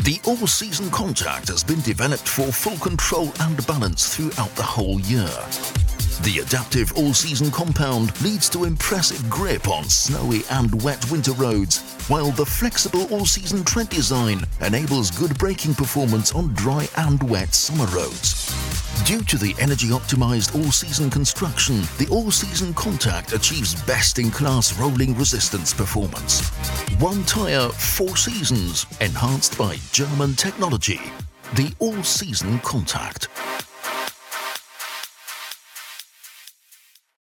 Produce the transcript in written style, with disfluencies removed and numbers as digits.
The all-season contact has been developed for full control and balance throughout the whole year. The adaptive all-season compound leads to impressive grip on snowy and wet winter roads, while the flexible all-season tread design enables good braking performance on dry and wet summer roads. Due to the energy-optimized all-season construction, the all-season contact achieves best-in-class rolling resistance performance. One tyre, 4 seasons, enhanced by German technology. The all-season contact.